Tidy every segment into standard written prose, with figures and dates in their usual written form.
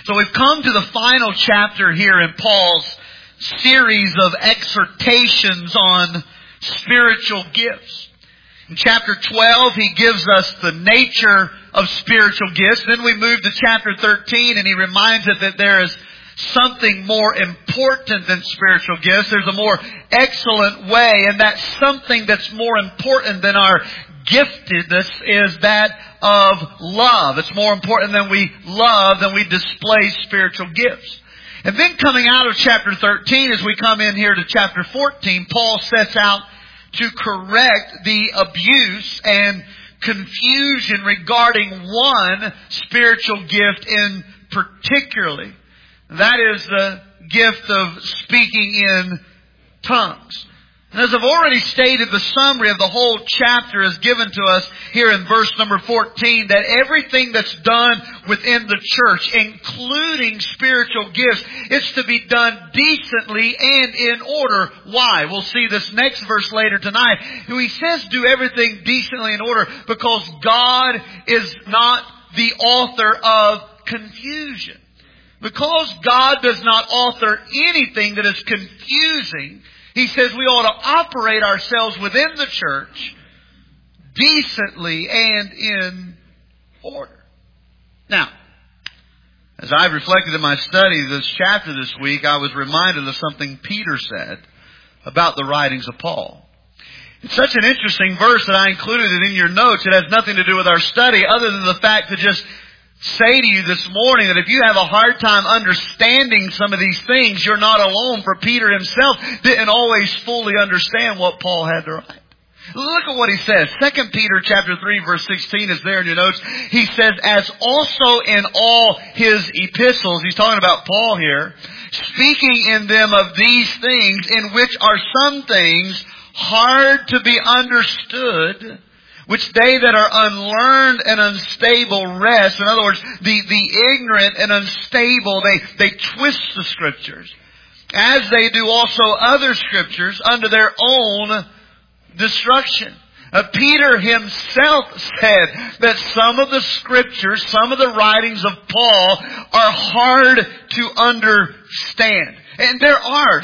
So we've come to the final chapter here in Paul's series of exhortations on spiritual gifts. In chapter 12, he gives us the nature of spiritual gifts. Then we move to chapter 13, and he reminds us that there is something more important than spiritual gifts. There's a more excellent way, and that something that's more important than our giftedness is that of love. It's more important than we love, than we display spiritual gifts. And then coming out of chapter 13, as we come in here to chapter 14, Paul sets out to correct the abuse and confusion regarding one spiritual gift in particularly. That is the gift of speaking in tongues. And as I've already stated, the summary of the whole chapter is given to us here in verse number 14, that everything that's done within the church, including spiritual gifts, is to be done decently and in order. Why? We'll see this next verse later tonight. He says do everything decently in order because God is not the author of confusion. Because God does not author anything that is confusing, he says we ought to operate ourselves within the church decently and in order. Now, as I've reflected in my study this chapter this week, I was reminded of something Peter said about the writings of Paul. It's such an interesting verse that I included it in your notes. It has nothing to do with our study other than the fact to just say to you this morning that if you have a hard time understanding some of these things, you're not alone, for Peter himself didn't always fully understand what Paul had to write. Look at what he says. 2 Peter chapter 3 verse 16 is there in your notes. He says, as also in all his epistles, he's talking about Paul here, speaking in them of these things, in which are some things hard to be understood, which they that are unlearned and unstable rest. In other words, the ignorant and unstable, they twist the Scriptures, as they do also other Scriptures, unto their own destruction. Peter himself said that some of the Scriptures, some of the writings of Paul are hard to understand. And there are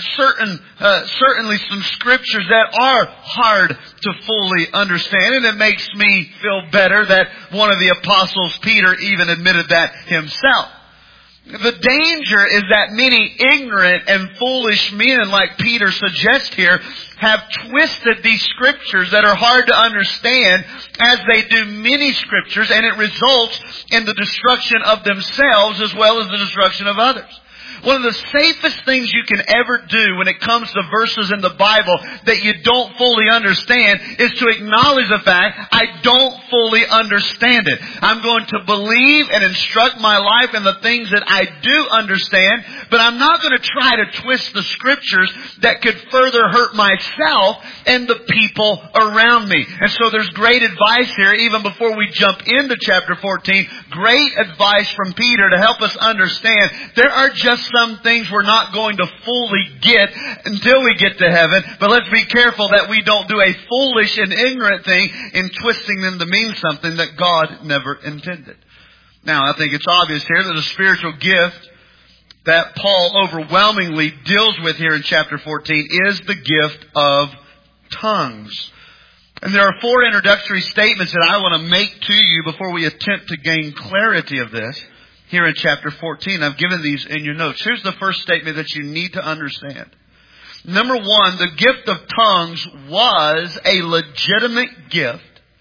certainly some Scriptures that are hard to fully understand. And it makes me feel better that one of the apostles, Peter, even admitted that himself. The danger is that many ignorant and foolish men, like Peter suggests here, have twisted these Scriptures that are hard to understand as they do many Scriptures, and it results in the destruction of themselves as well as the destruction of others. One of the safest things you can ever do when it comes to verses in the Bible that you don't fully understand is to acknowledge the fact, I don't fully understand it. I'm going to believe and instruct my life in the things that I do understand, but I'm not going to try to twist the Scriptures that could further hurt myself and the people around me. And so there's great advice here, even before we jump into chapter 14, great advice from Peter to help us understand there are just some things we're not going to fully get until we get to heaven. But let's be careful that we don't do a foolish and ignorant thing in twisting them to mean something that God never intended. Now, I think it's obvious here that the spiritual gift that Paul overwhelmingly deals with here in chapter 14 is the gift of tongues. And there are 4 introductory statements that I want to make to you before we attempt to gain clarity of this. Here in chapter 14, I've given these in your notes. Here's the first statement that you need to understand. Number 1, the gift of tongues was a legitimate gift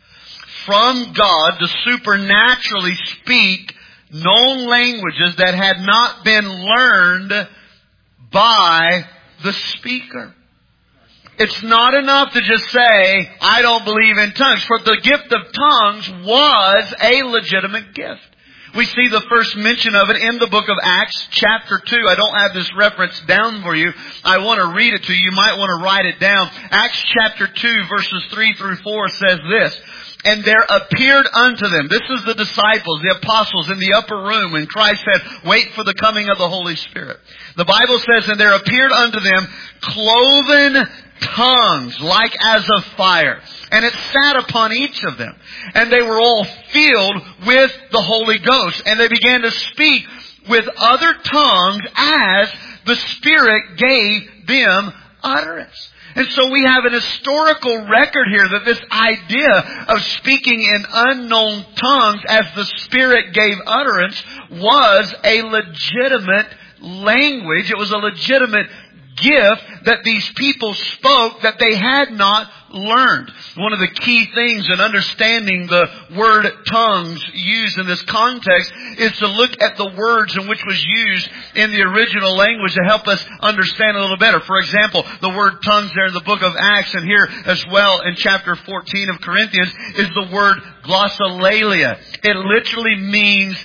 from God to supernaturally speak known languages that had not been learned by the speaker. It's not enough to just say, I don't believe in tongues. For the gift of tongues was a legitimate gift. We see the first mention of it in the book of Acts, chapter 2. I don't have this reference down for you. I want to read it to you. You might want to write it down. Acts chapter 2, verses 3 through 4 says this. And there appeared unto them, this is the disciples, the apostles in the upper room when Christ said, wait for the coming of the Holy Spirit. The Bible says, and there appeared unto them cloven tongues like as of fire. And it sat upon each of them. And they were all filled with the Holy Ghost. And they began to speak with other tongues as the Spirit gave them utterance. And so we have an historical record here that this idea of speaking in unknown tongues as the Spirit gave utterance was a legitimate language. It was a legitimate gift that these people spoke that they had not learned. One of the key things in understanding the word tongues used in this context is to look at the words in which was used in the original language to help us understand a little better. For example, the word tongues there in the book of Acts and here as well in chapter 14 of Corinthians is the word glossolalia. It literally means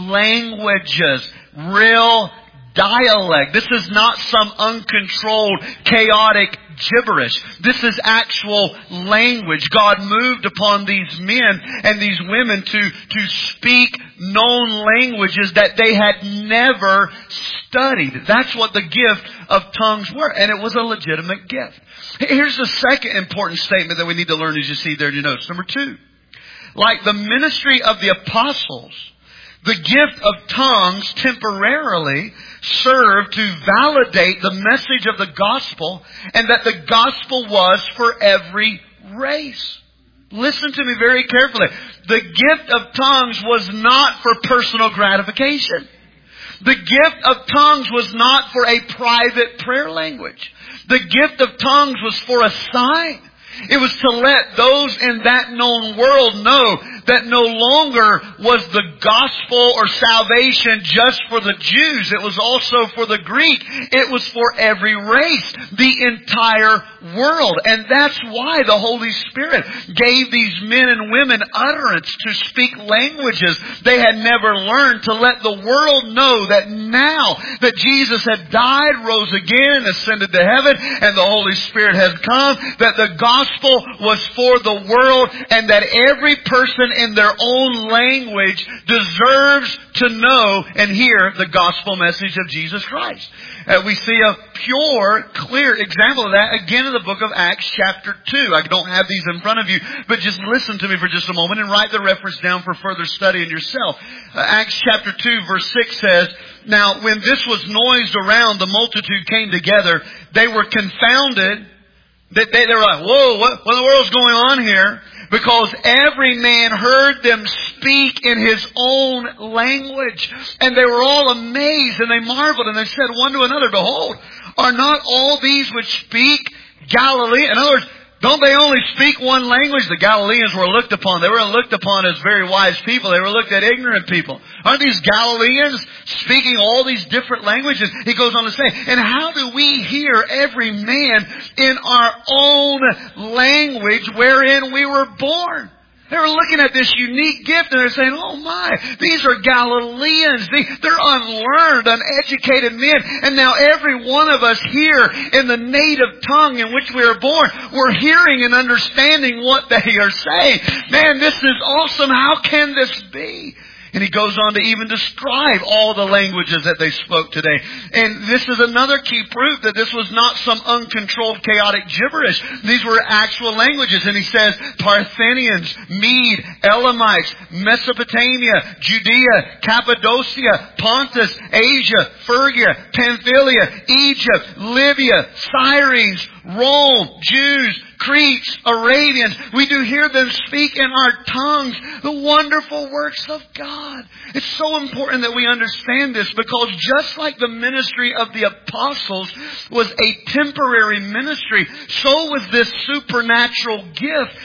languages, real dialect. This is not some uncontrolled, chaotic gibberish. This is actual language. God moved upon these men and these women to speak known languages that they had never studied. That's what the gift of tongues were. And it was a legitimate gift. Here's the second important statement that we need to learn as you see there in your notes. Number 2. Like the ministry of the apostles, the gift of tongues temporarily served to validate the message of the gospel and that the gospel was for every race. Listen to me very carefully. The gift of tongues was not for personal gratification. The gift of tongues was not for a private prayer language. The gift of tongues was for a sign. It was to let those in that known world know that no longer was the gospel or salvation just for the Jews. It was also for the Greek. It was for every race, the entire world. And that's why the Holy Spirit gave these men and women utterance to speak languages they had never learned, to let the world know that now that Jesus had died, rose again, and ascended to heaven, and the Holy Spirit has come, that the gospel was for the world, and that every person in their own language deserves to know and hear the gospel message of Jesus Christ. We see a pure, clear example of that again in the book of Acts chapter 2. I don't have these in front of you, but just listen to me for just a moment and write the reference down for further study in yourself. Acts chapter 2 verse 6 says, "Now when this was noised around, the multitude came together. They were confounded." They were like, whoa, what in the world's going on here? Because every man heard them speak in his own language. And they were all amazed and they marveled and they said one to another, "Behold, are not all these which speak Galilee?" In other words, don't they only speak one language? The Galileans were looked upon. They were looked upon as very wise people. They were looked at ignorant people. Aren't these Galileans speaking all these different languages? He goes on to say, "And how do we hear every man in our own language wherein we were born?" They were looking at this unique gift and they're saying, "Oh my, these are Galileans. They're unlearned, uneducated men. And now every one of us here in the native tongue in which we are born, we're hearing and understanding what they are saying. Man, this is awesome. How can this be?" And he goes on to even describe all the languages that they spoke today. And this is another key proof that this was not some uncontrolled, chaotic gibberish. These were actual languages. And he says, Parthians, Mede, Elamites, Mesopotamia, Judea, Cappadocia, Pontus, Asia, Phrygia, Pamphylia, Egypt, Libya, Cyrene, Rome, Jews, Cretes, Arabians. We do hear them speak in our tongues the wonderful works of God. It's so important that we understand this, because just like the ministry of the apostles was a temporary ministry, so was this supernatural gift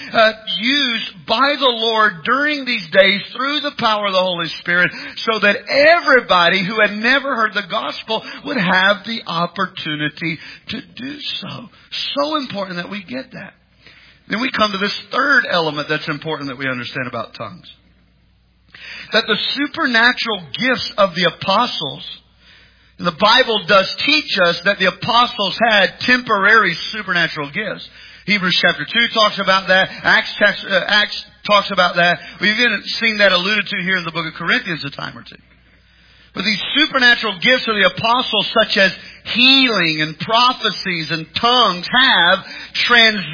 used by the Lord during these days through the power of the Holy Spirit, so that everybody who had never heard the gospel would have the opportunity to do so. So important that we get that. Then we come to this third element that's important that we understand about tongues. That the supernatural gifts of the apostles, and the Bible does teach us that the apostles had temporary supernatural gifts. Hebrews chapter 2 talks about that. Acts talks about that. We've even seen that alluded to here in the book of Corinthians a time or two. But these supernatural gifts of the apostles, such as healing and prophecies and tongues, have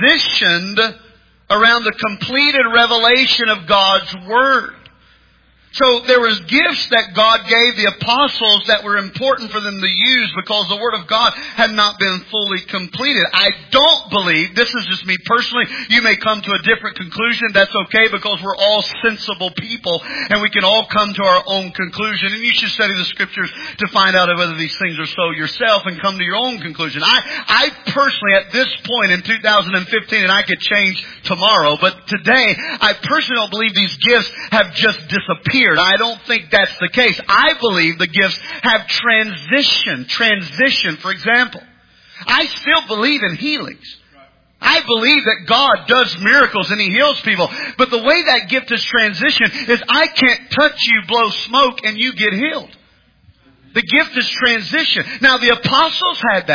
transitioned around the completed revelation of God's Word. So there was gifts that God gave the apostles that were important for them to use because the Word of God had not been fully completed. I don't believe, this is just me personally, you may come to a different conclusion. That's okay because we're all sensible people and we can all come to our own conclusion. And you should study the Scriptures to find out whether these things are so yourself and come to your own conclusion. I personally, at this point in 2015, and I could change tomorrow, but today, I personally don't believe these gifts have just disappeared. I don't think that's the case. I believe the gifts have transition. For example, I still believe in healings. I believe that God does miracles and He heals people. But the way that gift is transitioned is I can't touch you, blow smoke, and you get healed. The gift is transition. Now the apostles had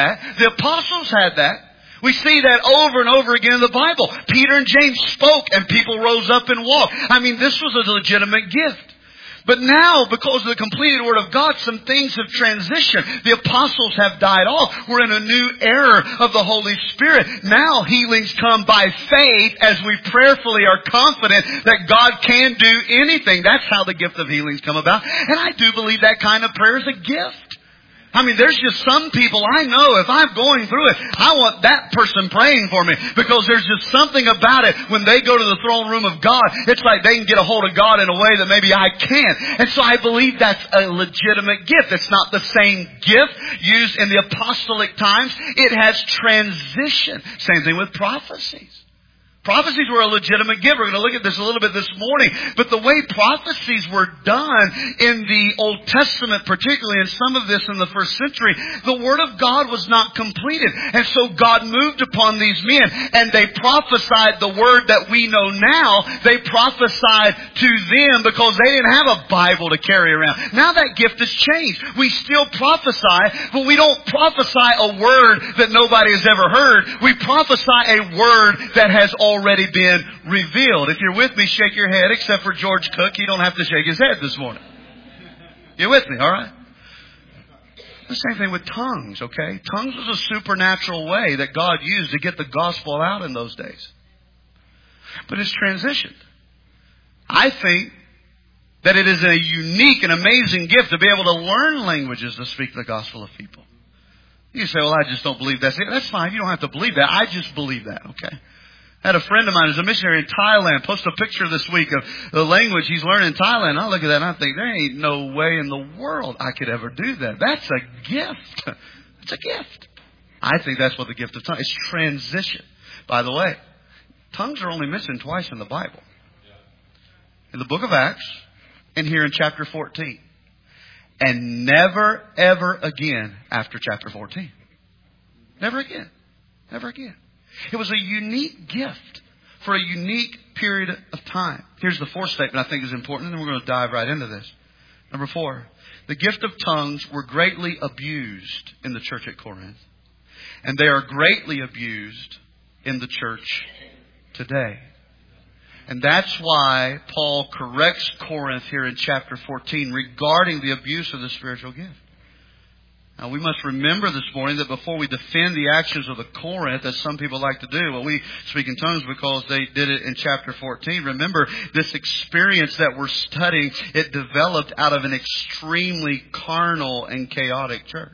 that. We see that over and over again in the Bible. Peter and James spoke and people rose up and walked. I mean, this was a legitimate gift. But now, because of the completed Word of God, some things have transitioned. The apostles have died off. We're in a new era of the Holy Spirit. Now healings come by faith as we prayerfully are confident that God can do anything. That's how the gift of healings come about. And I do believe that kind of prayer is a gift. I mean, there's just some people I know, if I'm going through it, I want that person praying for me because there's just something about it when they go to the throne room of God. It's like they can get a hold of God in a way that maybe I can't. And so I believe that's a legitimate gift. It's not the same gift used in the apostolic times. It has transition. Same thing with prophecies. Prophecies were a legitimate gift. We're going to look at this a little bit this morning. But the way prophecies were done in the Old Testament, particularly, and some of this in the first century, the Word of God was not completed. And so God moved upon these men, and they prophesied the Word that we know now. They prophesied to them because they didn't have a Bible to carry around. Now that gift has changed. We still prophesy, but we don't prophesy a word that nobody has ever heard. We prophesy a word that has already been revealed. If you're with me, shake your head, except for George Cook. He don't have to shake his head this morning. You're with me, all right? The same thing with tongues, okay? Tongues was a supernatural way that God used to get the gospel out in those days. But it's transitioned. I think that it is a unique and amazing gift to be able to learn languages to speak the gospel of people. You say, well, I just don't believe that. That's fine. You don't have to believe that. I just believe that, okay? I had a friend of mine who's a missionary in Thailand post a picture this week of the language he's learning in Thailand. I look at that and I think, there ain't no way in the world I could ever do that. That's a gift. It's a gift. I think that's what the gift of tongues is. Transition. By the way, tongues are only mentioned twice in the Bible. In the book of Acts and here in chapter 14. And never, ever again after chapter 14. Never again. Never again. It was a unique gift for a unique period of time. Here's the fourth statement I think is important, and then we're going to dive right into this. Number 4, the gift of tongues were greatly abused in the church at Corinth. And they are greatly abused in the church today. And that's why Paul corrects Corinth here in chapter 14 regarding the abuse of the spiritual gift. Now, we must remember this morning that before we defend the actions of the Corinth, as some people like to do, well, we speak in tongues because they did it in chapter 14. Remember, this experience that we're studying, it developed out of an extremely carnal and chaotic church.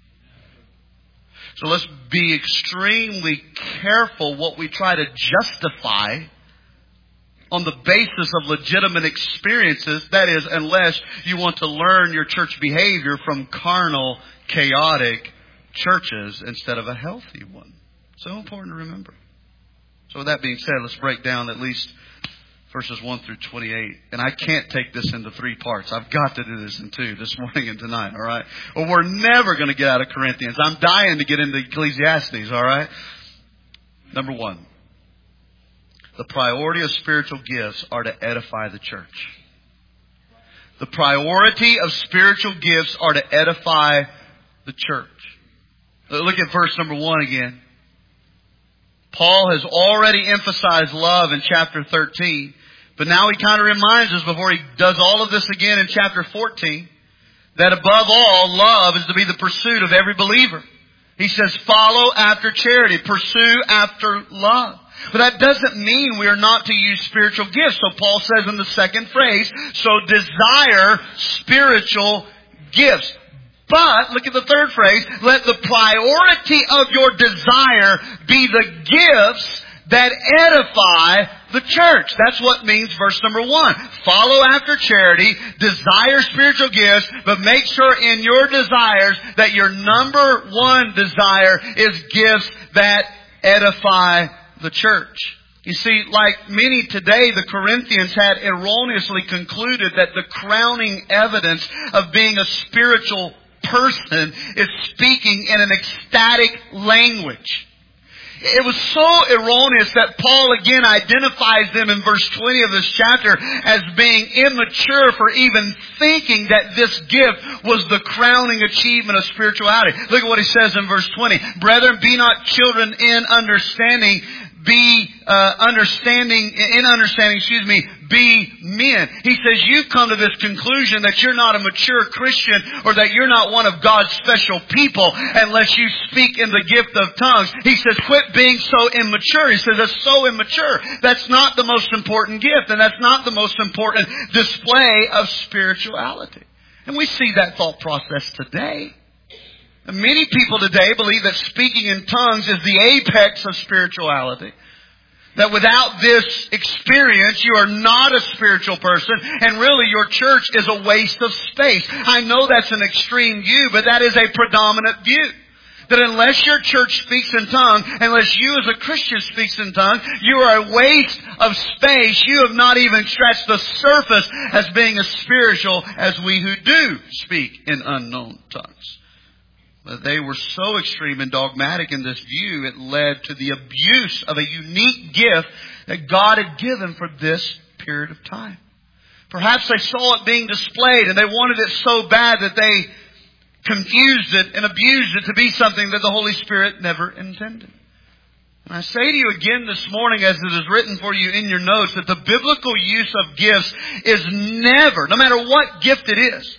So let's be extremely careful what we try to justify on the basis of legitimate experiences. That is, unless you want to learn your church behavior from carnal, chaotic churches instead of a healthy one. So important to remember. So with that being said, let's break down at least verses 1 through 28. And I can't take this into 3 parts. I've got to do this in 2 this morning and tonight, all right? Or we're never going to get out of Corinthians. I'm dying to get into Ecclesiastes, all right? Number 1. The priority of spiritual gifts are to edify the church. The priority of spiritual gifts are to edify the church. Look at verse number 1 again. Paul has already emphasized love in chapter 13. But now he kind of reminds us before he does all of this again in chapter 14 that above all, love is to be the pursuit of every believer. He says, follow after charity, pursue after love. But that doesn't mean we are not to use spiritual gifts. So Paul says in the second phrase, so desire spiritual gifts. But, look at the third phrase, let the priority of your desire be the gifts that edify the church. That's what means verse number 1. Follow after charity, desire spiritual gifts, but make sure in your desires that your number one desire is gifts that edify the church. You see, like many today, the Corinthians had erroneously concluded that the crowning evidence of being a spiritual person is speaking in an ecstatic language. It was so erroneous that Paul again identifies them in verse 20 of this chapter as being immature for even thinking that this gift was the crowning achievement of spirituality. Look at what he says in verse 20. Brethren, be not children in understanding, be men. He says you've come to this conclusion that you're not a mature Christian or that you're not one of God's special people unless you speak in the gift of tongues. He says quit being so immature. He says that's so immature. That's not the most important gift, and that's not the most important display of spirituality. And we see that thought process today. And many people today believe that speaking in tongues is the apex of spirituality. That without this experience, you are not a spiritual person, and really your church is a waste of space. I know that's an extreme view, but that is a predominant view. That unless your church speaks in tongues, unless you as a Christian speaks in tongues, you are a waste of space. You have not even scratched the surface as being as spiritual as we who do speak in unknown tongues. But they were so extreme and dogmatic in this view, it led to the abuse of a unique gift that God had given for this period of time. Perhaps they saw it being displayed and they wanted it so bad that they confused it and abused it to be something that the Holy Spirit never intended. And I say to you again this morning, as it is written for you in your notes, that the biblical use of gifts is never, no matter what gift it is,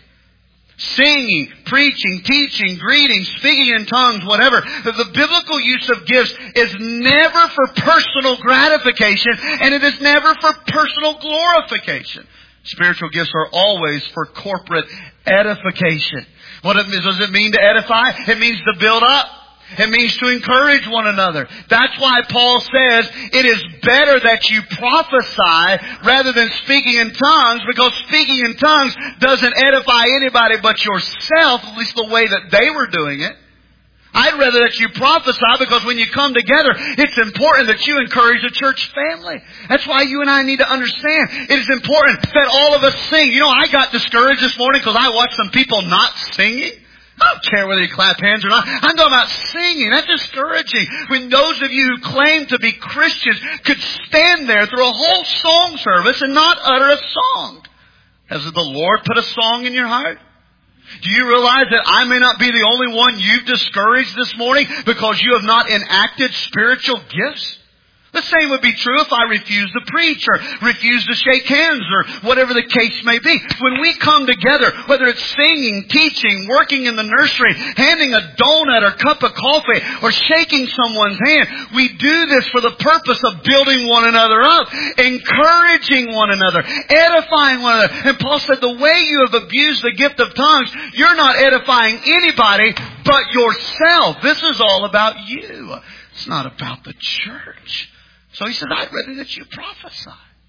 singing, preaching, teaching, greeting, speaking in tongues, whatever. The biblical use of gifts is never for personal gratification, and it is never for personal glorification. Spiritual gifts are always for corporate edification. What does it mean to edify? It means to build up. It means to encourage one another. That's why Paul says it is better that you prophesy rather than speaking in tongues, because speaking in tongues doesn't edify anybody but yourself, at least the way that they were doing it. I'd rather that you prophesy, because when you come together, it's important that you encourage the church family. That's why you and I need to understand. It is important that all of us sing. You know, I got discouraged this morning because I watched some people not singing. I don't care whether you clap hands or not. I'm talking about singing. That's discouraging. When those of you who claim to be Christians could stand there through a whole song service and not utter a song. Has the Lord put a song in your heart? Do you realize that I may not be the only one you've discouraged this morning because you have not enacted spiritual gifts? The same would be true if I refuse to preach or refuse to shake hands or whatever the case may be. When we come together, whether it's singing, teaching, working in the nursery, handing a donut or cup of coffee, or shaking someone's hand, we do this for the purpose of building one another up, encouraging one another, edifying one another. And Paul said the way you have abused the gift of tongues, you're not edifying anybody but yourself. This is all about you. It's not about the church. So he said, I'd rather that you prophesy.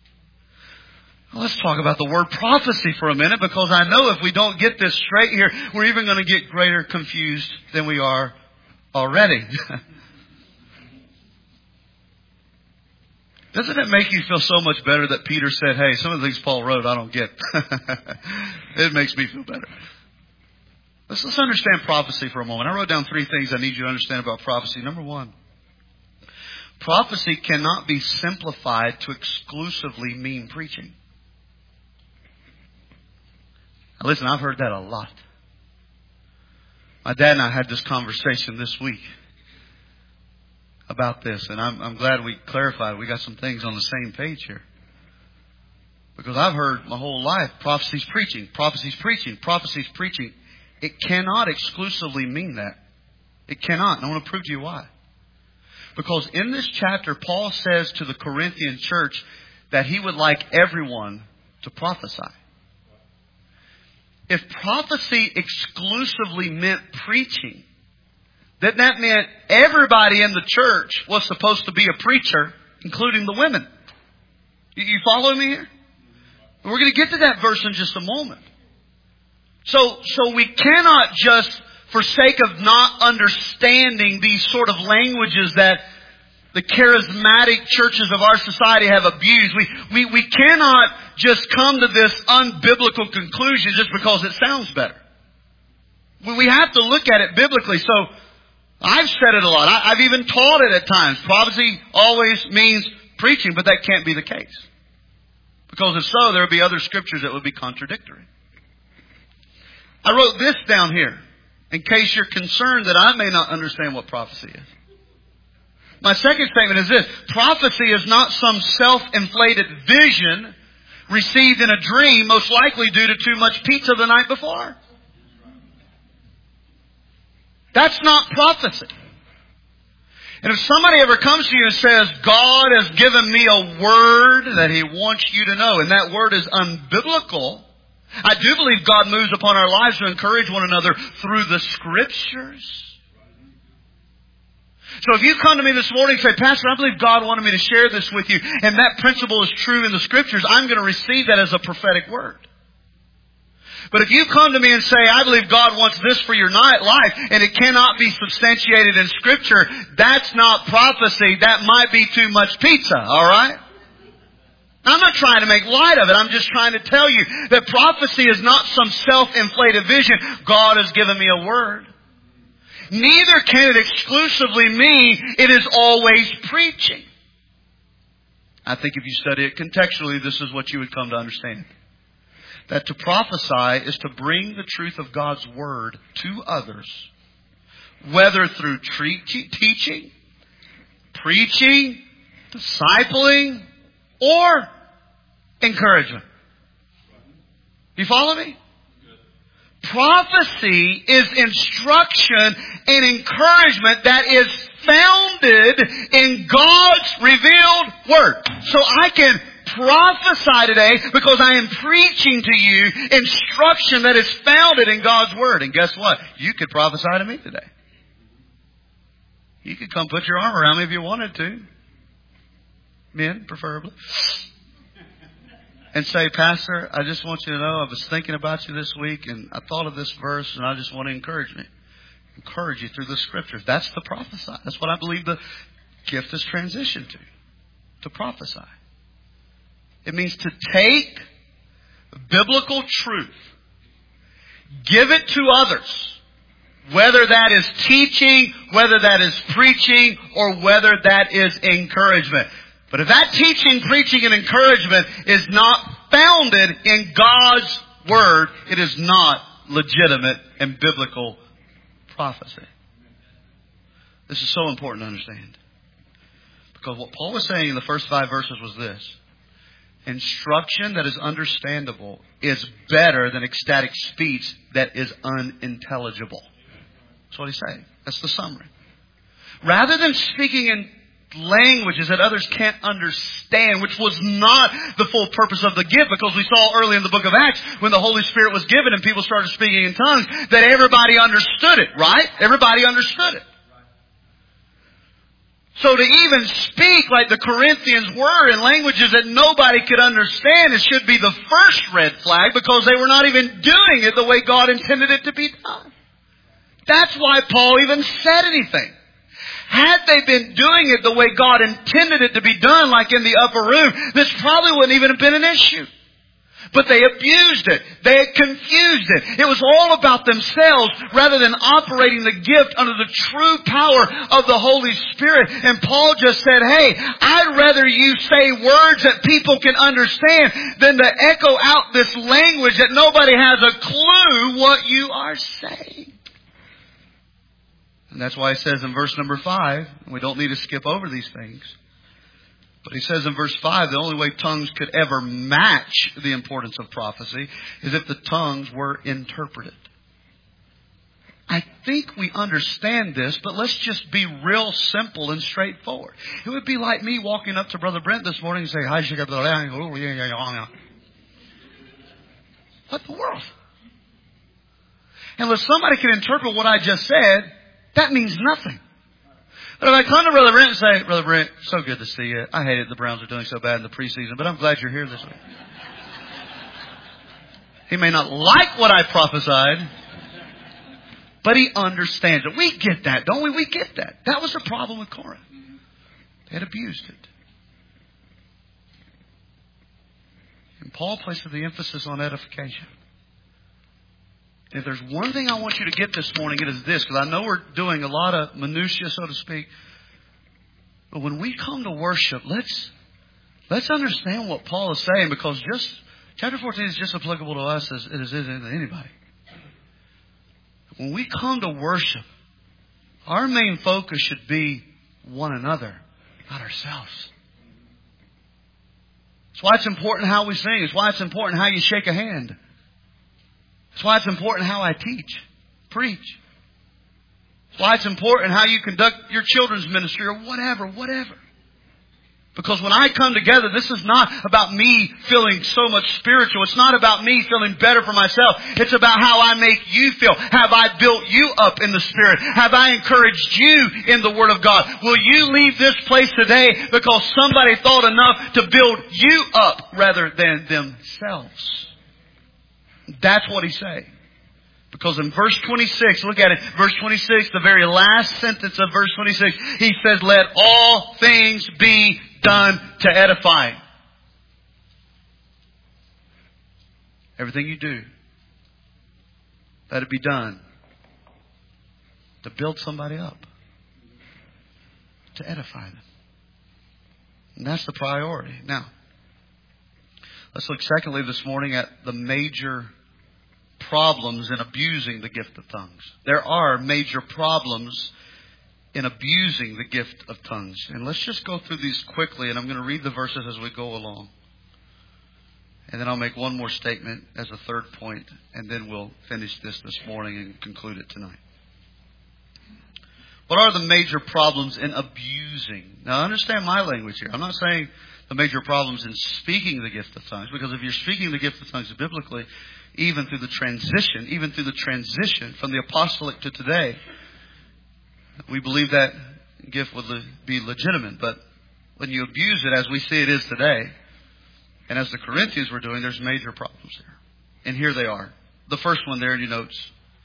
Well, let's talk about the word prophecy for a minute, because I know if we don't get this straight here, we're even going to get greater confused than we are already. Doesn't it make you feel so much better that Peter said, hey, some of the things Paul wrote I don't get. It makes me feel better. Let's understand prophecy for a moment. I wrote down 3 things I need you to understand about prophecy. Number 1. Prophecy cannot be simplified to exclusively mean preaching. Now listen, I've heard that a lot. My dad and I had this conversation this week about this, and I'm glad we clarified. We got some things on the same page here. Because I've heard my whole life, prophecy's preaching, prophecy's preaching, prophecy's preaching. It cannot exclusively mean that. It cannot. And I want to prove to you why. Because in this chapter, Paul says to the Corinthian church that he would like everyone to prophesy. If prophecy exclusively meant preaching, then that meant everybody in the church was supposed to be a preacher, including the women. You follow me here? We're going to get to that verse in just a moment. So we cannot just, for sake of not understanding these sort of languages that the charismatic churches of our society have abused, we cannot just come to this unbiblical conclusion just because it sounds better. We have to look at it biblically. So I've said it a lot. I've even taught it at times. Prophecy always means preaching, but that can't be the case. Because if so, there would be other scriptures that would be contradictory. I wrote this down here in case you're concerned that I may not understand what prophecy is. My second statement is this. Prophecy is not some self-inflated vision received in a dream, most likely due to too much pizza the night before. That's not prophecy. And if somebody ever comes to you and says, God has given me a word that He wants you to know, and that word is unbiblical, I do believe God moves upon our lives to encourage one another through the Scriptures. So if you come to me this morning and say, Pastor, I believe God wanted me to share this with you, and that principle is true in the Scriptures, I'm going to receive that as a prophetic word. But if you come to me and say, I believe God wants this for your life, and it cannot be substantiated in Scripture, that's not prophecy. That might be too much pizza, alright? I'm not trying to make light of it. I'm just trying to tell you that prophecy is not some self-inflated vision. God has given me a word. Neither can it exclusively mean it is always preaching. I think if you study it contextually, this is what you would come to understand. That to prophesy is to bring the truth of God's Word to others, whether through teaching, preaching, discipling, or encouragement. You follow me? Prophecy is instruction and encouragement that is founded in God's revealed Word. So I can prophesy today because I am preaching to you instruction that is founded in God's Word. And guess what? You could prophesy to me today. You could come put your arm around me if you wanted to. Men, preferably. And say, Pastor, I just want you to know I was thinking about you this week and I thought of this verse and I just want to encourage you through the Scriptures. That's the prophesy. That's what I believe the gift is transitioned to prophesy. It means to take biblical truth, give it to others, whether that is teaching, whether that is preaching, or whether that is encouragement. But if that teaching, preaching, and encouragement is not founded in God's Word, it is not legitimate and biblical prophecy. This is so important to understand. Because what Paul was saying in the first 5 verses was this. Instruction that is understandable is better than ecstatic speech that is unintelligible. That's what he's saying. That's the summary. Rather than speaking in languages that others can't understand, which was not the full purpose of the gift, because we saw early in the book of Acts when the Holy Spirit was given and people started speaking in tongues, that everybody understood it, right? Everybody understood it. So to even speak like the Corinthians were in languages that nobody could understand, it should be the first red flag, because they were not even doing it the way God intended it to be done. That's why Paul even said anything. Had they been doing it the way God intended it to be done, like in the upper room, this probably wouldn't even have been an issue. But they abused it. They had confused it. It was all about themselves rather than operating the gift under the true power of the Holy Spirit. And Paul just said, hey, I'd rather you say words that people can understand than to echo out this language that nobody has a clue what you are saying. And that's why he says in verse number 5, we don't need to skip over these things, but he says in verse 5, the only way tongues could ever match the importance of prophecy is if the tongues were interpreted. I think we understand this, but let's just be real simple and straightforward. It would be like me walking up to Brother Brent this morning and saying, "Hi, what the world?" Unless somebody can interpret what I just said, that means nothing. But if I come to Brother Brent and say, "Brother Brent, so good to see you. I hated the Browns are doing so bad in the preseason, but I'm glad you're here this week." He may not like what I prophesied, but he understands it. We get that, don't we? We get that. That was the problem with Corinth. They had abused it. And Paul places the emphasis on edification. If there's one thing I want you to get this morning, it is this, because I know we're doing a lot of minutiae, so to speak. But when we come to worship, let's understand what Paul is saying, because chapter 14 is just applicable to us as it is to anybody. When we come to worship, our main focus should be one another, not ourselves. It's why it's important how we sing. It's why it's important how you shake a hand. It's why it's important how I teach, preach. It's why it's important how you conduct your children's ministry or whatever. Because when I come together, this is not about me feeling so much spiritual. It's not about me feeling better for myself. It's about how I make you feel. Have I built you up in the Spirit? Have I encouraged you in the Word of God? Will you leave this place today because somebody thought enough to build you up rather than themselves? That's what he's saying. Because in verse 26, look at it. Verse 26, the very last sentence of verse 26, he says, "Let all things be done to edify." Everything you do, let it be done to build somebody up, to edify them. And that's the priority. Now, let's look secondly this morning at the major problems in abusing the gift of tongues. There are major problems in abusing the gift of tongues. And let's just go through these quickly, and I'm going to read the verses as we go along. And then I'll make one more statement as a third point, and then we'll finish this morning and conclude it tonight. What are the major problems in abusing? Now, understand my language here. I'm not saying the major problems in speaking the gift of tongues, because if you're speaking the gift of tongues biblically, even through the transition from the apostolic to today, we believe that gift would be legitimate. But when you abuse it as we see it is today, and as the Corinthians were doing, there's major problems there. And here they are. The first one there in your notes.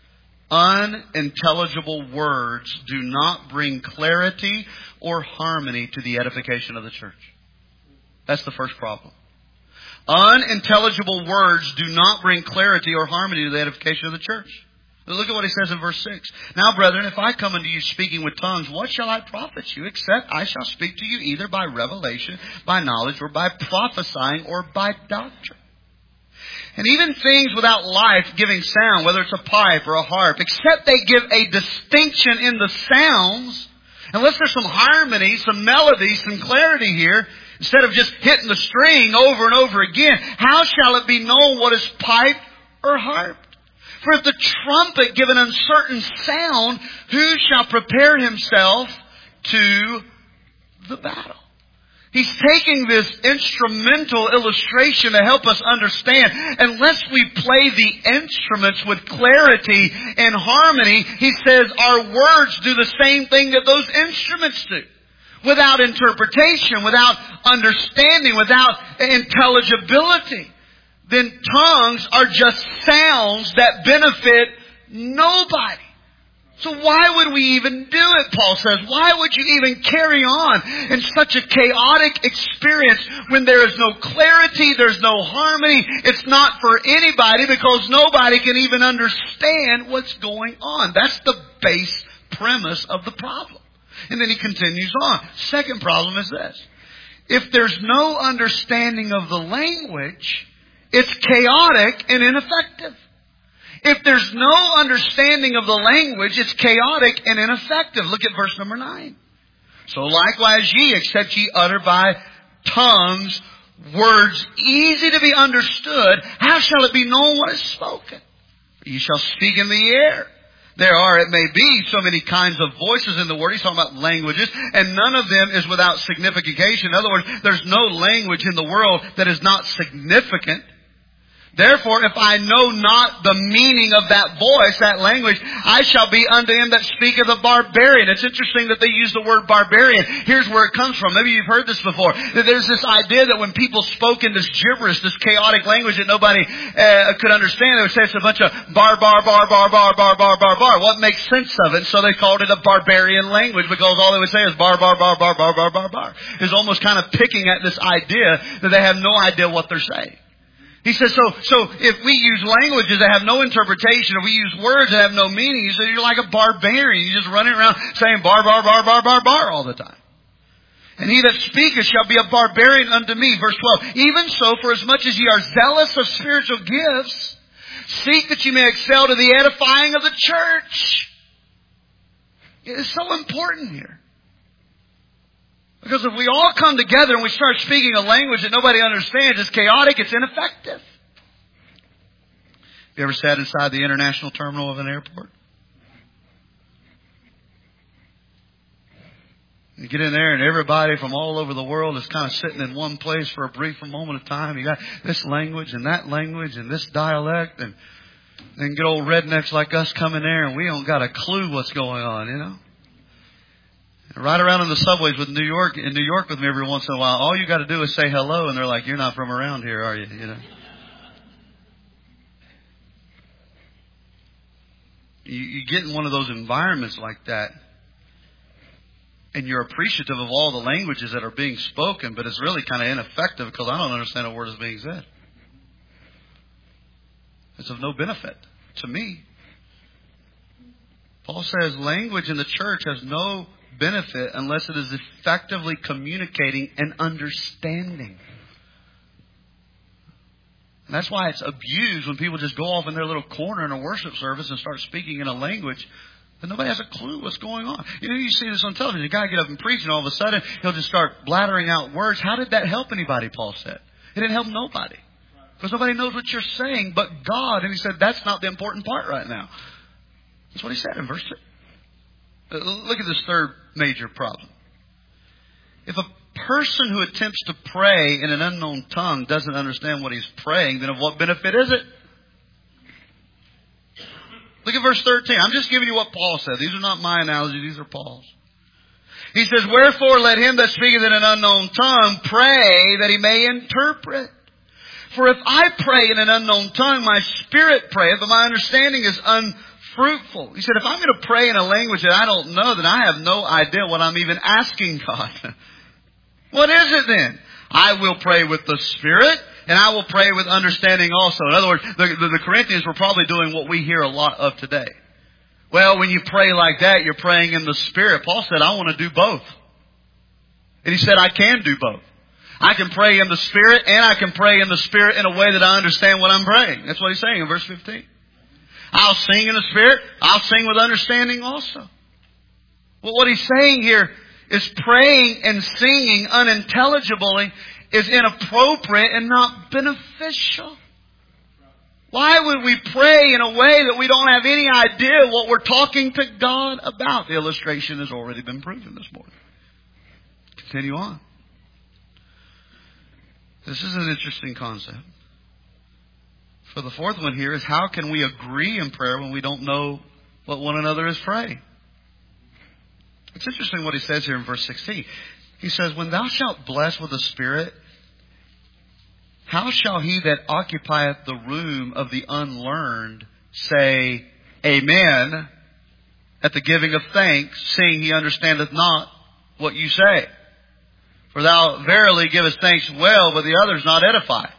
Unintelligible words do not bring clarity or harmony to the edification of the church. That's the first problem. Unintelligible words do not bring clarity or harmony to the edification of the church. Look at what he says in verse 6. "Now, brethren, if I come unto you speaking with tongues, what shall I profit you? Except I shall speak to you either by revelation, by knowledge, or by prophesying, or by doctrine. And even things without life giving sound, whether it's a pipe or a harp, except they give a distinction in the sounds, unless there's some harmony, some melody, some clarity here, instead of just hitting the string over and over again, how shall it be known what is piped or harped? For if the trumpet give an uncertain sound, who shall prepare himself to the battle?" He's taking this instrumental illustration to help us understand. Unless we play the instruments with clarity and harmony, he says our words do the same thing that those instruments do. Without interpretation, without understanding, without intelligibility, then tongues are just sounds that benefit nobody. So why would we even do it, Paul says? Why would you even carry on in such a chaotic experience when there is no clarity, there's no harmony? It's not for anybody because nobody can even understand what's going on. That's the base premise of the problem. And then he continues on. Second problem is this. If there's no understanding of the language, it's chaotic and ineffective. If there's no understanding of the language, it's chaotic and ineffective. Look at verse number 9. "So likewise ye, except ye utter by tongues words easy to be understood, how shall it be known what is spoken? For ye shall speak in the air. There are, it may be, so many kinds of voices in the Word. He's talking about languages, and none of them is without signification. In other words, there's no language in the world that is not significant. Therefore, if I know not the meaning of that voice, that language, I shall be unto him that speaketh a barbarian. It's interesting that they use the word barbarian. Here's where it comes from. Maybe you've heard this before. That there's this idea that when people spoke in this gibberish, this chaotic language that nobody could understand, they would say it's a bunch of bar. What makes sense of it? So they called it a barbarian language because all they would say is bar. It's almost kind of picking at this idea that they have no idea what they're saying. He says, so if we use languages that have no interpretation, or we use words that have no meaning, he says you're like a barbarian. You're just running around saying bar all the time. And he that speaketh shall be a barbarian unto me. Verse 12. Even so, for as much as ye are zealous of spiritual gifts, seek that ye may excel to the edifying of the church. It is so important here. Because if we all come together and we start speaking a language that nobody understands, it's chaotic, it's ineffective. You ever sat inside the international terminal of an airport? You get in there and everybody from all over the world is kind of sitting in one place for a brief moment of time. You got this language and that language and this dialect, and then good old rednecks like us come in there and we don't got a clue what's going on, you know. Ride around in the subways in New York with me every once in a while. All you got to do is say hello, and they're like, "You're not from around here, are you?" You know. You get in one of those environments like that, and you're appreciative of all the languages that are being spoken, but it's really kind of ineffective because I don't understand a word that's being said. It's of no benefit to me. Paul says language in the church has no benefit unless it is effectively communicating and understanding. And that's why it's abused when people just go off in their little corner in a worship service and start speaking in a language that nobody has a clue what's going on. You know, you see this on television. A guy get up and preach, and all of a sudden he'll just start blathering out words. How did that help anybody, Paul said? It didn't help nobody. Because nobody knows what you're saying but God. And he said that's not the important part right now. That's what he said in verse 6. Look at this third major problem. If a person who attempts to pray in an unknown tongue doesn't understand what he's praying, then of what benefit is it? Look at verse 13. I'm just giving you what Paul said. These are not my analogies. These are Paul's. He says, wherefore let him that speaketh in an unknown tongue pray that he may interpret. For if I pray in an unknown tongue, my spirit prayeth, but my understanding is unfruitful. He said, if I'm going to pray in a language that I don't know, then I have no idea what I'm even asking God. What is it then? I will pray with the Spirit, and I will pray with understanding also. In other words, the Corinthians were probably doing what we hear a lot of today. Well, when you pray like that, you're praying in the Spirit. Paul said, I want to do both. And he said, I can do both. I can pray in the Spirit, and I can pray in the Spirit in a way that I understand what I'm praying. That's what he's saying in verse 15. I'll sing in the Spirit. I'll sing with understanding also. Well, what he's saying here is praying and singing unintelligibly is inappropriate and not beneficial. Why would we pray in a way that we don't have any idea what we're talking to God about? The illustration has already been proven this morning. Continue on. This is an interesting concept. For the fourth one here is, how can we agree in prayer when we don't know what one another is praying? It's interesting what he says here in verse 16. He says, when thou shalt bless with the Spirit, how shall he that occupieth the room of the unlearned say, Amen, at the giving of thanks, seeing he understandeth not what you say? For thou verily givest thanks well, but the others not edified.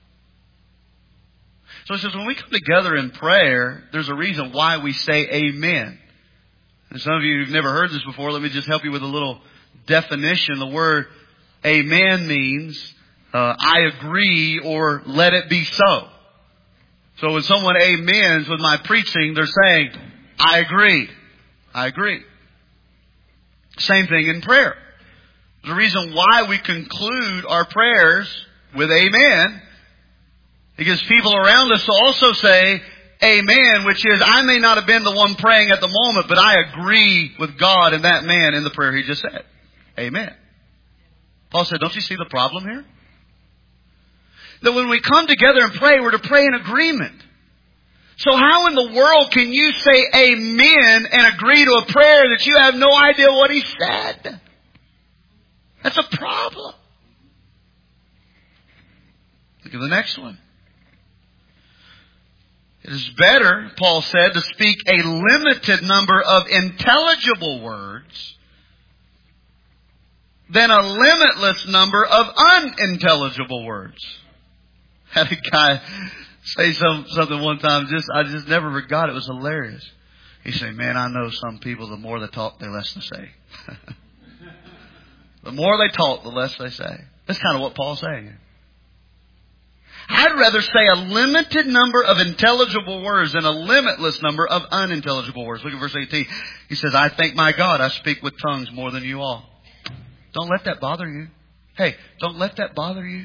So he says, when we come together in prayer, there's a reason why we say Amen. And some of you who've never heard this before, let me just help you with a little definition. The word Amen means I agree or let it be so. So when someone amens with my preaching, they're saying, I agree. I agree. Same thing in prayer. The reason why we conclude our prayers with Amen, because people around us also say amen, which is, I may not have been the one praying at the moment, but I agree with God and that man in the prayer he just said. Amen. Paul said, don't you see the problem here? That when we come together and pray, we're to pray in agreement. So how in the world can you say amen and agree to a prayer that you have no idea what he said? That's a problem. Look at the next one. It is better, Paul said, to speak a limited number of intelligible words than a limitless number of unintelligible words. I had a guy say something one time, I just never forgot. It was hilarious. He said, man, I know some people, the more they talk, the less they say. The more they talk, the less they say. That's kind of what Paul's saying here. I'd rather say a limited number of intelligible words than a limitless number of unintelligible words. Look at verse 18. He says, I thank my God I speak with tongues more than you all. Don't let that bother you. Hey, don't let that bother you.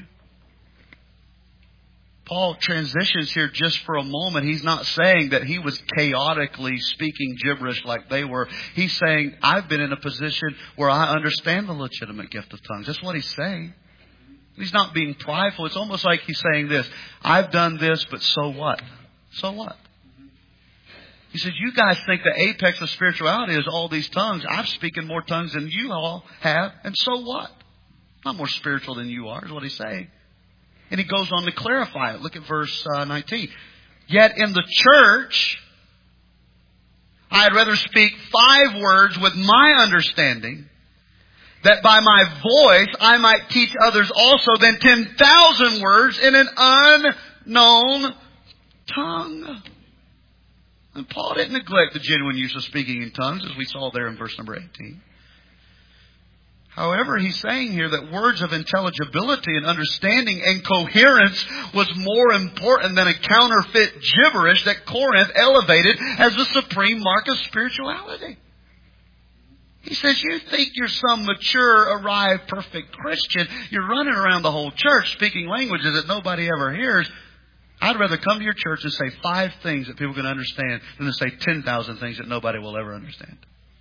Paul transitions here just for a moment. He's not saying that he was chaotically speaking gibberish like they were. He's saying, I've been in a position where I understand the legitimate gift of tongues. That's what he's saying. He's not being prideful. It's almost like he's saying this. I've done this, but so what? So what? He says, you guys think the apex of spirituality is all these tongues. I'm speaking more tongues than you all have. And so what? I'm not more spiritual than you are, is what he's saying. And he goes on to clarify it. Look at verse 19. Yet in the church, I'd rather speak 5 words with my understanding, that by my voice I might teach others also, than 10,000 words in an unknown tongue. And Paul didn't neglect the genuine use of speaking in tongues, as we saw there in verse number 18. However, he's saying here that words of intelligibility and understanding and coherence was more important than a counterfeit gibberish that Corinth elevated as the supreme mark of spirituality. He says, you think you're some mature, arrived, perfect Christian. You're running around the whole church speaking languages that nobody ever hears. I'd rather come to your church and say 5 things that people can understand than to say 10,000 things that nobody will ever understand.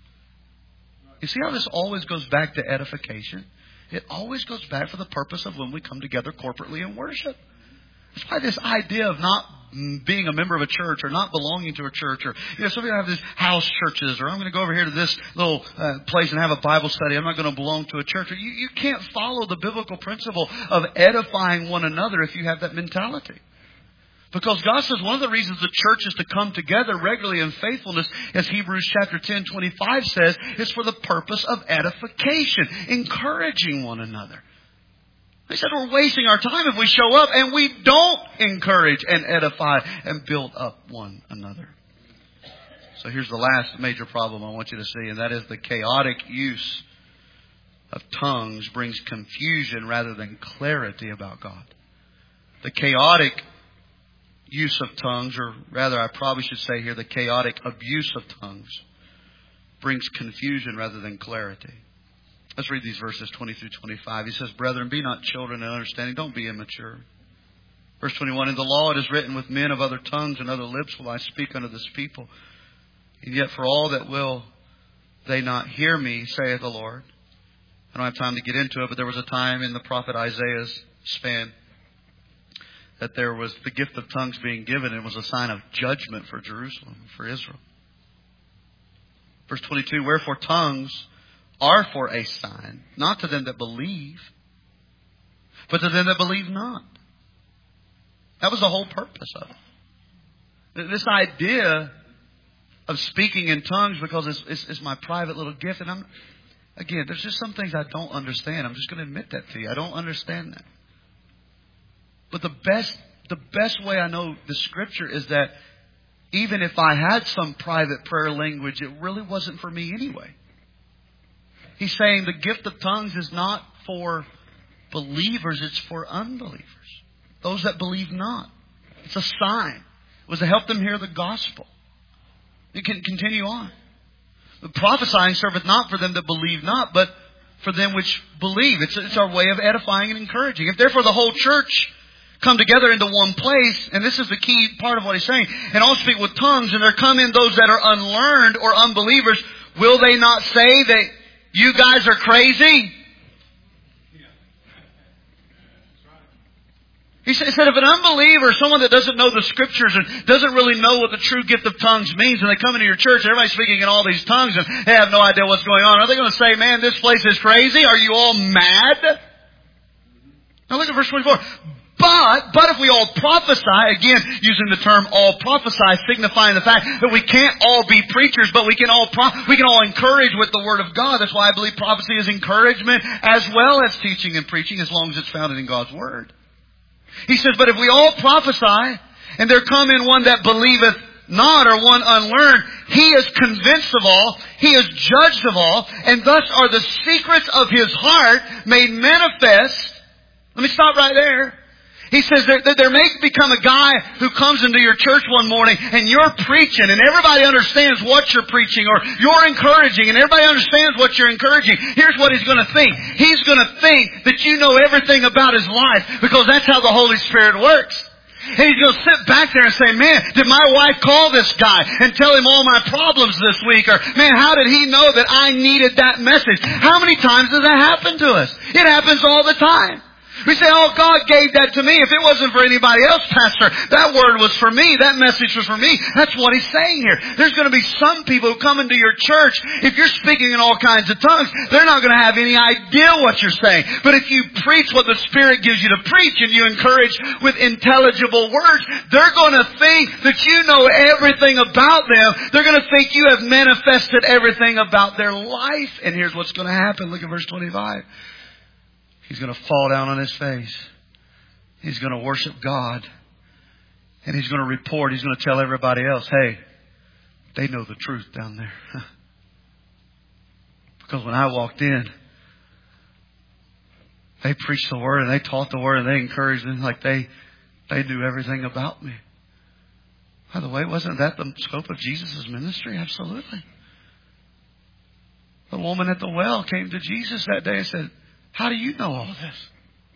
You see how this always goes back to edification? It always goes back for the purpose of when we come together corporately and worship. That's why this idea of not being a member of a church or not belonging to a church, or some people have these house churches, or I'm going to go over here to this little place and have a Bible study. I'm not going to belong to a church. You can't follow the biblical principle of edifying one another if you have that mentality. Because God says one of the reasons the church is to come together regularly in faithfulness, as Hebrews chapter 10:25 says, is for the purpose of edification, encouraging one another. He said we're wasting our time if we show up and we don't encourage and edify and build up one another. So here's the last major problem I want you to see, and that is the chaotic use of tongues brings confusion rather than clarity about God. The chaotic use of tongues, or rather I probably should say here, the chaotic abuse of tongues brings confusion rather than clarity. Let's read these verses 20 through 25. He says, brethren, be not children in understanding. Don't be immature. Verse 21, in the law it is written, with men of other tongues and other lips will I speak unto this people. And yet for all that will they not hear me, saith the Lord. I don't have time to get into it, but there was a time in the prophet Isaiah's span that there was the gift of tongues being given. It was a sign of judgment for Jerusalem, for Israel. Verse 22, wherefore tongues are for a sign, not to them that believe, but to them that believe not. That was the whole purpose of it. This idea of speaking in tongues because it's my private little gift. And there's just some things I don't understand. I'm just going to admit that to you. I don't understand that. But the best way I know the Scripture is that even if I had some private prayer language, it really wasn't for me anyway. He's saying the gift of tongues is not for believers, it's for unbelievers. Those that believe not. It's a sign. It was to help them hear the gospel. It can continue on. The prophesying serveth not for them that believe not, but for them which believe. It's our way of edifying and encouraging. If therefore the whole church come together into one place, and this is the key part of what he's saying, and all speak with tongues, and there come in those that are unlearned or unbelievers, will they not say that you guys are crazy? He said if an unbeliever, someone that doesn't know the Scriptures and doesn't really know what the true gift of tongues means, and they come into your church, everybody's speaking in all these tongues, and they have no idea what's going on, are they going to say, man, this place is crazy? Are you all mad? Now look at verse 24. But if we all prophesy, again, using the term all prophesy, signifying the fact that we can't all be preachers, but we can all encourage with the Word of God. That's why I believe prophecy is encouragement as well as teaching and preaching, as long as it's founded in God's Word. He says, but if we all prophesy, and there come in one that believeth not, or one unlearned, he is convinced of all, he is judged of all, and thus are the secrets of his heart made manifest. Let me stop right there. He says there may become a guy who comes into your church one morning and you're preaching and everybody understands what you're preaching, or you're encouraging and everybody understands what you're encouraging. Here's what he's going to think. He's going to think that you know everything about his life, because that's how the Holy Spirit works. And he's going to sit back there and say, man, did my wife call this guy and tell him all my problems this week? Or, man, how did he know that I needed that message? How many times does that happen to us? It happens all the time. We say, oh, God gave that to me. If it wasn't for anybody else, Pastor, that word was for me. That message was for me. That's what he's saying here. There's going to be some people who come into your church. If you're speaking in all kinds of tongues, they're not going to have any idea what you're saying. But if you preach what the Spirit gives you to preach, and you encourage with intelligible words, they're going to think that you know everything about them. They're going to think you have manifested everything about their life. And here's what's going to happen. Look at verse 25. He's going to fall down on his face. He's going to worship God. And he's going to report. He's going to tell everybody else, hey, they know the truth down there. Because when I walked in, they preached the Word and they taught the Word and they encouraged them like they knew everything about me. By the way, wasn't that the scope of Jesus' ministry? Absolutely. The woman at the well came to Jesus that day and said, how do you know all this?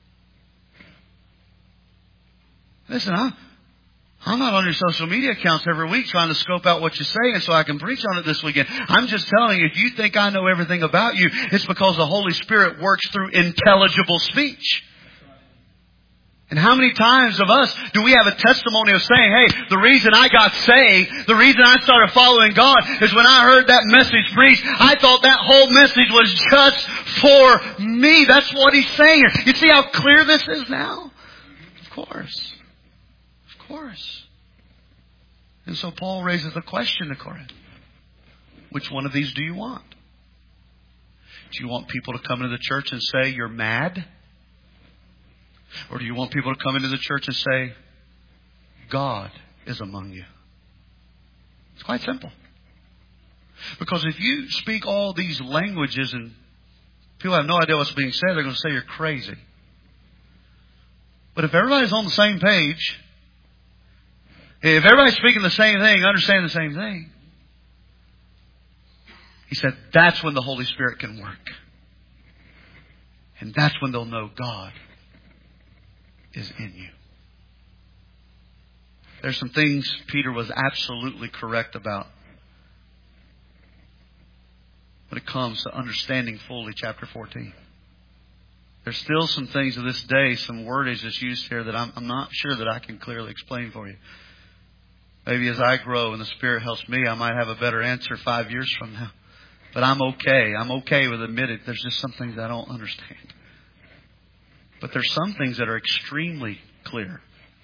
Listen, I'm not on your social media accounts every week trying to scope out what you say and so I can preach on it this weekend. I'm just telling you, if you think I know everything about you, it's because the Holy Spirit works through intelligible speech. And how many times of us do we have a testimony of saying, hey, the reason I got saved, the reason I started following God is when I heard that message preached, I thought that whole message was just for me. That's what he's saying here. You see how clear this is now? Of course. Of course. And so Paul raises the question to Corinth. Which one of these do you want? Do you want people to come into the church and say, you're mad? Or do you want people to come into the church and say, God is among you? It's quite simple. Because if you speak all these languages and people have no idea what's being said, they're going to say you're crazy. But if everybody's on the same page, if everybody's speaking the same thing, understanding the same thing, he said that's when the Holy Spirit can work. And that's when they'll know God is in you. There's some things Peter was absolutely correct about when it comes to understanding fully chapter 14. There's still some things to this day, some wordage that's used here that I'm not sure that I can clearly explain for you. Maybe as I grow and the Spirit helps me, I might have a better answer 5 years from now. But I'm okay. I'm okay with admitting there's just some things I don't understand. But there's some things that are extremely clear.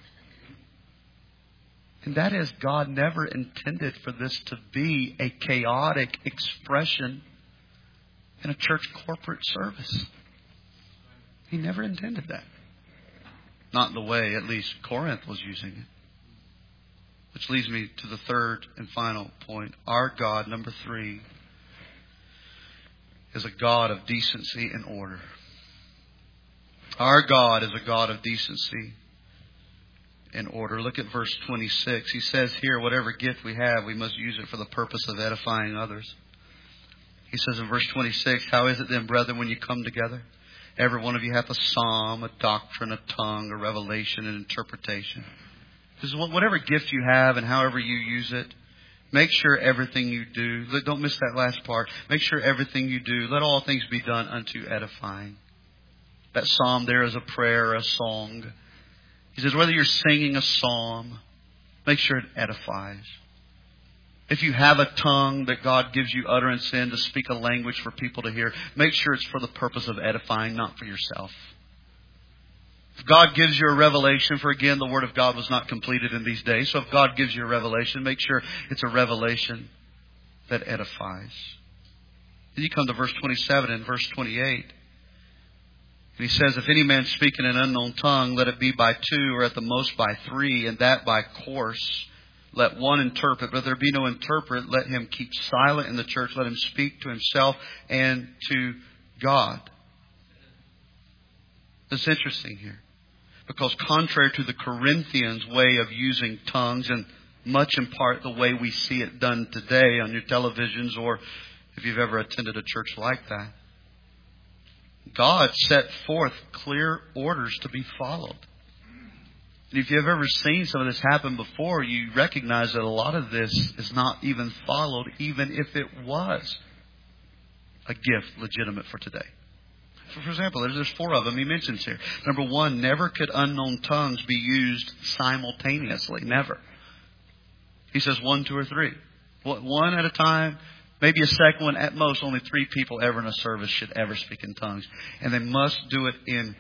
And that is, God never intended for this to be a chaotic expression in a church corporate service. He never intended that. Not in the way, at least, Corinth was using it. Which leads me to the third and final point. Our God, number 3, is a God of decency and order. Our God is a God of decency and order. Look at verse 26. He says here, whatever gift we have, we must use it for the purpose of edifying others. He says in verse 26, how is it then, brethren, when you come together? Every one of you hath a psalm, a doctrine, a tongue, a revelation, an interpretation. This is whatever gift you have and however you use it. Make sure everything you do, don't miss that last part. Make sure everything you do, let all things be done unto edifying. That psalm there is a prayer or a song. He says whether you're singing a psalm, make sure it edifies. If you have a tongue that God gives you utterance in to speak a language for people to hear, make sure it's for the purpose of edifying, not for yourself. If God gives you a revelation, for again, the Word of God was not completed in these days. So if God gives you a revelation, make sure it's a revelation that edifies. Then you come to verse 27 and verse 28. And he says, if any man speak in an unknown tongue, let it be by two, or at the most by three, and that by course. Let one interpret, but if there be no interpret, let him keep silent in the church. Let him speak to himself and to God. It's interesting here. Because contrary to the Corinthians' way of using tongues, and much in part the way we see it done today on your televisions, or if you've ever attended a church like that, God set forth clear orders to be followed. And if you've ever seen some of this happen before, you recognize that a lot of this is not even followed, even if it was a gift legitimate for today. For example, there's 4 of them he mentions here. Number 1, never could unknown tongues be used simultaneously. Never. He says 1, 2, or 3. One at a time, maybe a second one. At most, only 3 people ever in a service should ever speak in tongues. And they must do it in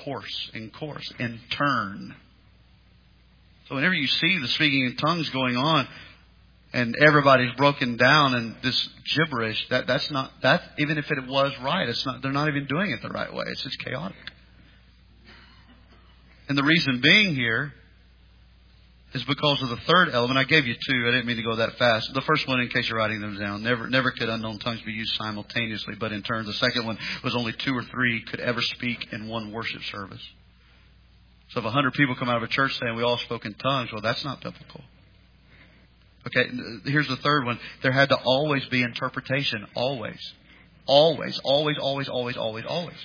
turn. So whenever you see the speaking in tongues going on, and everybody's broken down and this gibberish, that's not, even if it was right, they're not even doing it the right way. It's just chaotic. And the reason being here is because of the third element. I gave you 2. I didn't mean to go that fast. The first one, in case you're writing them down, never could unknown tongues be used simultaneously, but in turn. The second one was only 2 or 3 could ever speak in one worship service. So if 100 people come out of a church saying we all spoke in tongues, well, that's not biblical. Okay, here's the third one. There had to always be interpretation. Always. Always. Always, always, always, always, always.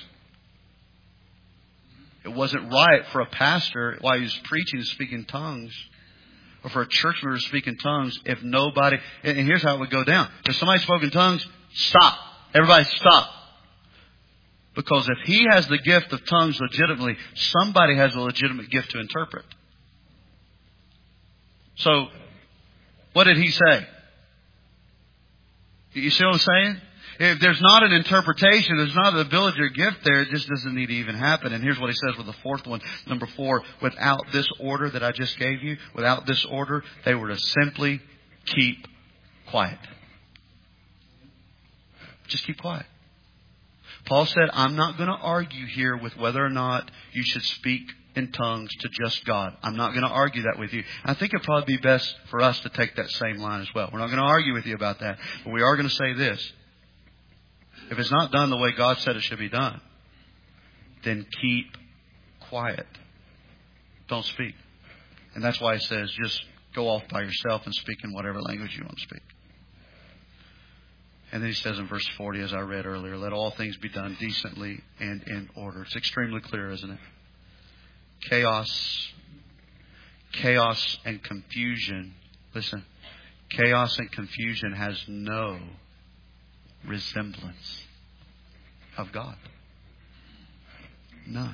It wasn't right for a pastor, while he was preaching, to speak in tongues, or for a church member to speak in tongues, if nobody... And here's how it would go down. If somebody spoke in tongues, stop. Everybody stop. Because if he has the gift of tongues legitimately, somebody has a legitimate gift to interpret. So, what did he say? You see what I'm saying? If there's not an interpretation, there's not an ability or gift there, it just doesn't need to even happen. And here's what he says with the fourth one. Number 4, without this order that I just gave you, without this order, they were to simply keep quiet. Just keep quiet. Paul said, I'm not going to argue here with whether or not you should speak in tongues to just God. I'm not going to argue that with you. I think it'd probably be best for us to take that same line as well. We're not going to argue with you about that. But we are going to say this. If it's not done the way God said it should be done, then keep quiet. Don't speak. And that's why he says just go off by yourself and speak in whatever language you want to speak. And then he says in verse 40, as I read earlier, let all things be done decently and in order. It's extremely clear, isn't it? Chaos and confusion. Listen, chaos and confusion has no resemblance of God. None.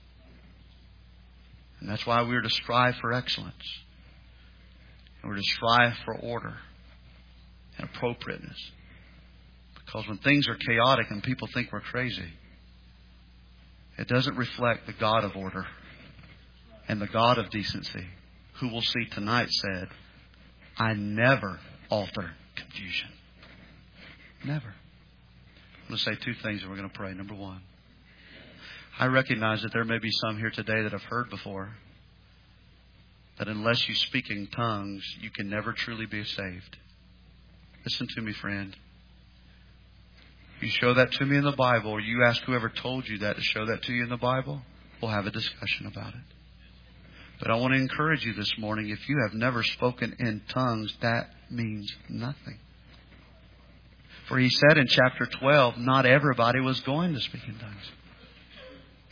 And that's why we're to strive for excellence. And we're to strive for order and appropriateness. Because when things are chaotic and people think we're crazy, it doesn't reflect the God of order and the God of decency, who we'll see tonight said, I never alter confusion. Never. I'm going to say 2 things and we're going to pray. Number 1, I recognize that there may be some here today that have heard before that unless you speak in tongues, you can never truly be saved. Listen to me, friend. You show that to me in the Bible, or you ask whoever told you that to show that to you in the Bible, we'll have a discussion about it. But I want to encourage you this morning, if you have never spoken in tongues, that means nothing. For he said in chapter 12, not everybody was going to speak in tongues.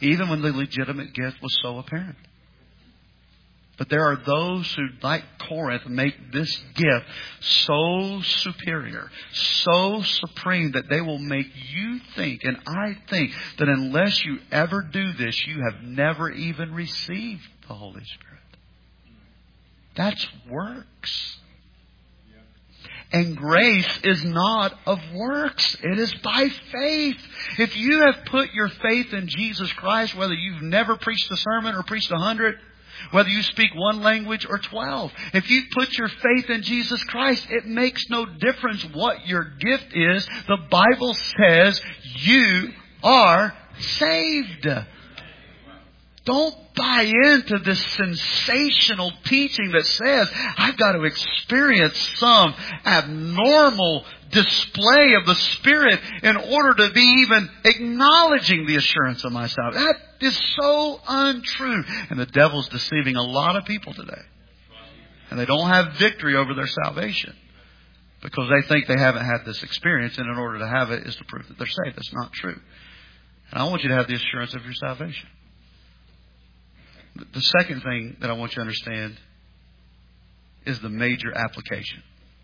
even when the legitimate gift was so apparent. But there are those who, like Corinth, make this gift so superior, so supreme, that they will make you think, and I think, that unless you ever do this, you have never even received the Holy Spirit. That's works. And grace is not of works. It is by faith. If you have put your faith in Jesus Christ, whether you've never preached a sermon or preached 100, whether you speak one language or 12, if you put your faith in Jesus Christ, it makes no difference what your gift is. The Bible says you are saved. Don't buy into this sensational teaching that says I've got to experience some abnormal display of the Spirit in order to be even acknowledging the assurance of my salvation. That is so untrue. And the devil's deceiving a lot of people today. And they don't have victory over their salvation because they think they haven't had this experience, and in order to have it is to prove that they're saved. That's not true. And I want you to have the assurance of your salvation. The second thing that I want you to understand is the major application.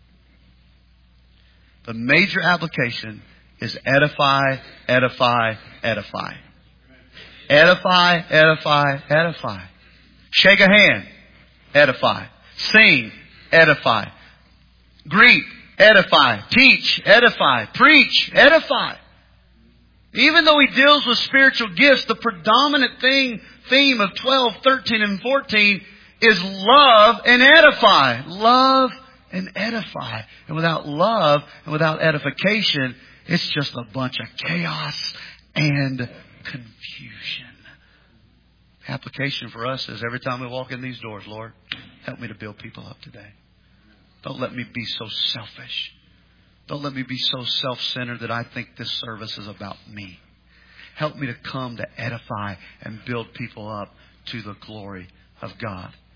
The major application is edify, edify, edify. Edify, edify, edify. Shake a hand, edify. Sing, edify. Greet, edify. Teach, edify. Preach, edify. Even though he deals with spiritual gifts, the predominant theme of 12, 13, and 14 is love and edify. Love and edify. And without love and without edification, it's just a bunch of chaos and confusion. Application for us is every time we walk in these doors, Lord, help me to build people up today. Don't let me be so selfish. Don't let me be so self-centered that I think this service is about me. Help me to come to edify and build people up to the glory of God.